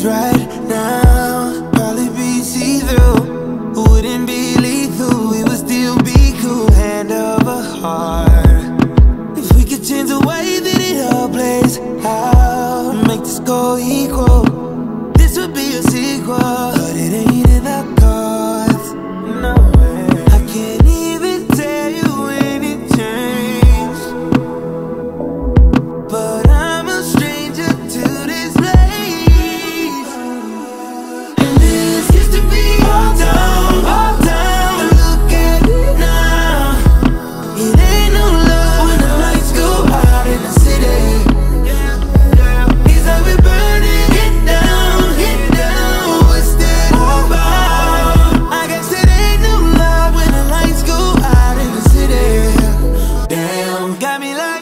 right now probably be see-through. Wouldn't be lethal, we would still be cool. Hand over heart. If we could change the way that it all plays out, make the score equal, this would be a sequel. But it ain't in the cards, no way. I can't even tell you when it changed, but I'm a stranger to this place. And this used to be all down, all down. But look at it now. It ain't no love when the lights go out in the city. It's like we're burning it down, what's that all about? I guess it ain't no love when the lights go out in the city. Damn, got me like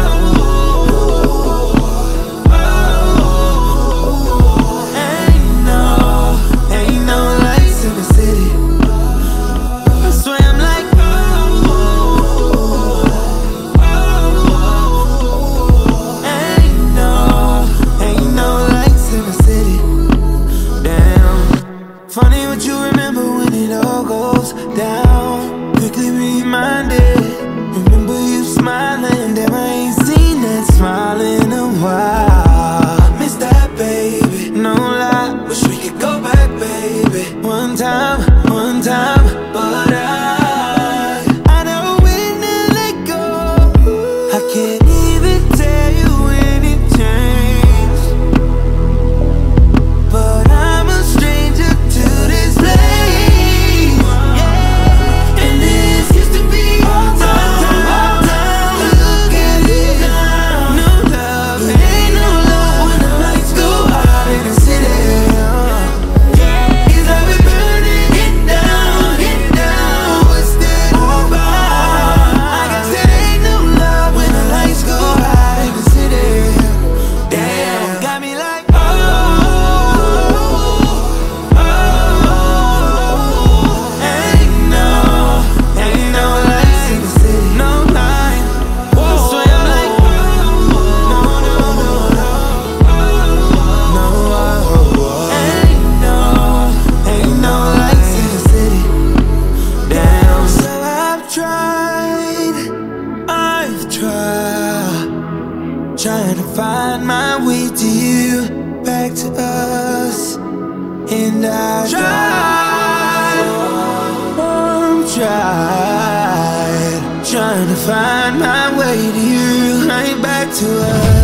ain't no lights in the city. I swear I'm like ain't no lights in the city. Damn, funny what you remember when it all goes down. Quickly reminded, remember you smiling. Damn, I ain't seen that smile in a while. I miss that, baby, no lie. Wish we could go back, baby. One time, but I know when to let go. I can't even tell you when it changed, but I'm a stranger to this place. And this used to be all time. Look at it now. No love, ain't no love when the lights go out in the city. It's like we're burning it down, what's that all about? I guess it ain't no love when the lights go out in the city. Damn, got me like ain't no lights in the city. No line. I swear I'm like ain't no lights in the city. Damn. So I've tried, trying to find my way to you, back to us. And I tried, trying to find my way to you, right back to us.